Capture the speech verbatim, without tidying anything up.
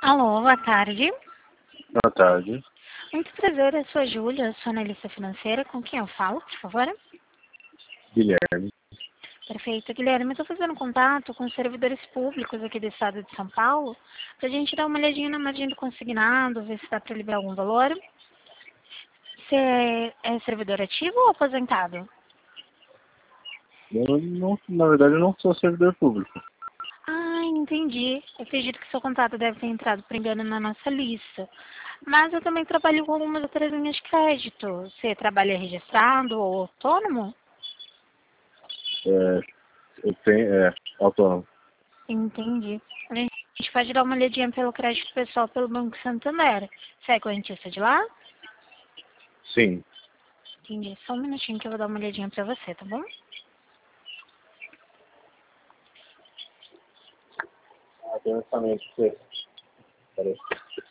Alô, boa tarde. Boa tarde. Muito prazer, eu sou a Júlia, sou analista financeira. Com quem eu falo, por favor? Guilherme. Perfeito. Guilherme, eu estou fazendo contato com os servidores públicos aqui do estado de São Paulo para a gente dar uma olhadinha na margem do consignado, ver se dá para liberar algum valor. Você é, é servidor ativo ou aposentado? Eu não, na verdade, eu não sou servidor público. Ah, entendi. Eu acredito que seu contato deve ter entrado por engano na nossa lista. Mas eu também trabalho com algumas outras linhas de crédito. Você trabalha registrado ou autônomo? É, eu tenho, é, autônomo. Entendi. A gente pode dar uma olhadinha pelo crédito pessoal pelo Banco Santander. Você é correntista de lá? Sim. Entendi. Só um minutinho que eu vou dar uma olhadinha pra você, tá bom? Ah, tem orçamento, você. Peraí.